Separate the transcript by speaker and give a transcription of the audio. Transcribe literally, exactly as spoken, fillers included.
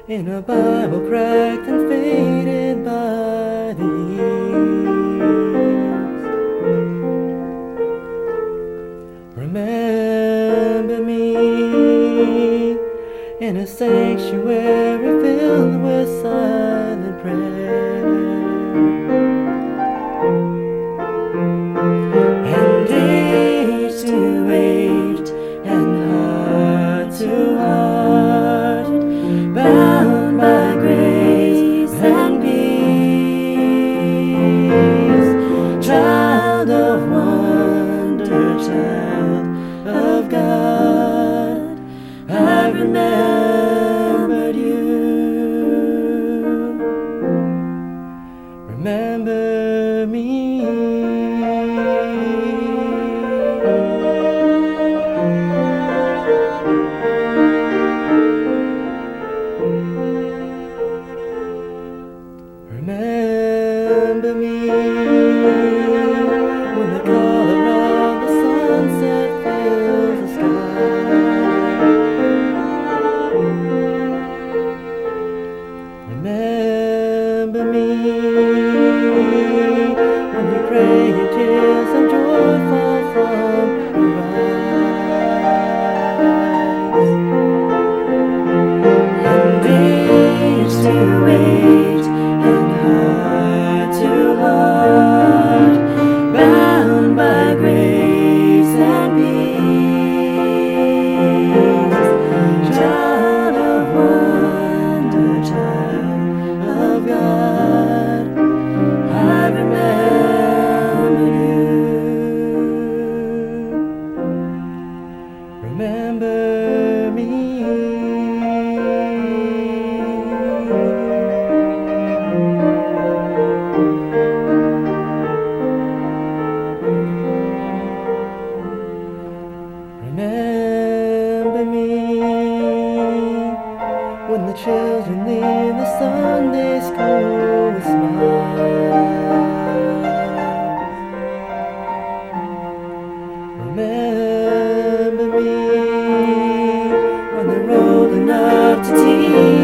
Speaker 1: in a Bible cracked and faded by the years. Remember me in a sanctuary filled with silent prayer, and age to age and heart to heart, bound by grace and peace. Child of wonder, child of God, I remembered you. Remember me. Remember me when the color of the sunset fills the sky. Remember me when you pray your tears and joy fall from your eyes. And age to age and heart to heart, bound by grace and peace. Child of wonder, child of God, I remember you. Remember me. Remember me when the children in the Sunday school smile. Remember me when they're rolling up to tea